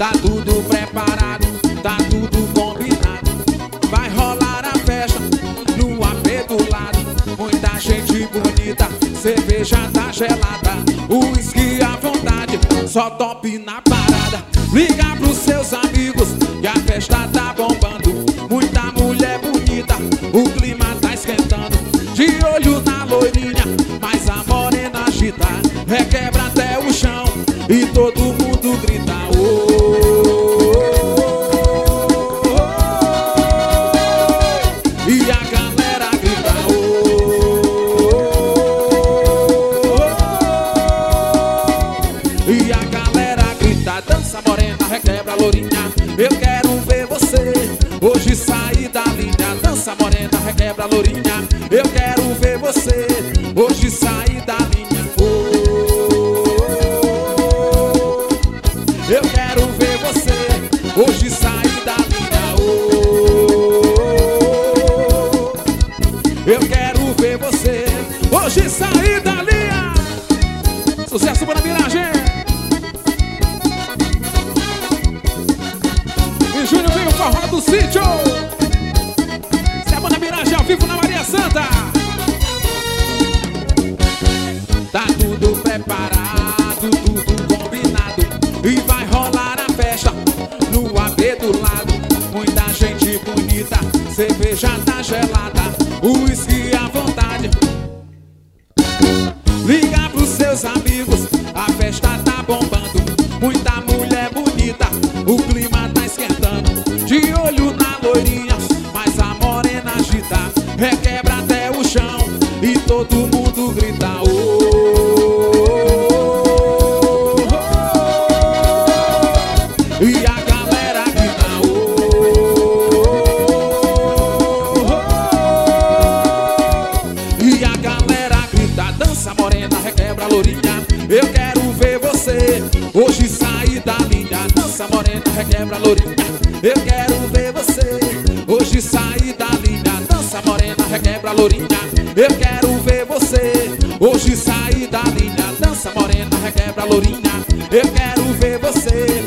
Tá tudo preparado, tá tudo combinado. Vai rolar a festa no AP do lado. Muita gente bonita, cerveja tá gelada, uísque à vontade, só top na parada. Liga pros seus amigos que a festa tá bombando. Muita mulher bonita, o clima tá esquentando. De olho na loirinha, mas a morena agita, requebra até o chão e todo mundo grita oh, oh, oh, oh. E a galera grita oh, oh, oh. E a galera grita, dança morena, requebra lourinha. Eu quero ver você hoje sair da linha. Dança morena, requebra lourinha. Eu quero ver você hoje sair da linha oh, oh, oh. Eu quero ver você hoje sair da linha oh, oh, oh. Eu quero ver você hoje sair da linha. Sucesso para a miragem. Em junho vem o forró do sítio. Semana miragem ao vivo na Maria Santa. Tá tudo preparado, tudo combinado. E vai rolar a festa no AP do lado. Muita gente bonita, cerveja tá gelada, uísque à vontade. Liga pros seus amigos, a festa tá bombando. Muita mulher bonita, o clima tá esquentando. De olho na loirinha, mas a morena agita, requebra até o chão e todo mundo grita oh, oh, oh, oh. E a galera grita oh, oh, oh. E a galera grita, dança morena, requebra lourinha. Eu quero ver você hoje sair da linha. Dança morena, requebra lourinha. Eu quero ver você hoje sair da linha. Dança morena, requebra lourinha. Eu quero ver você hoje sair da linha. Dança morena, requebra lourinha. Eu quero ver você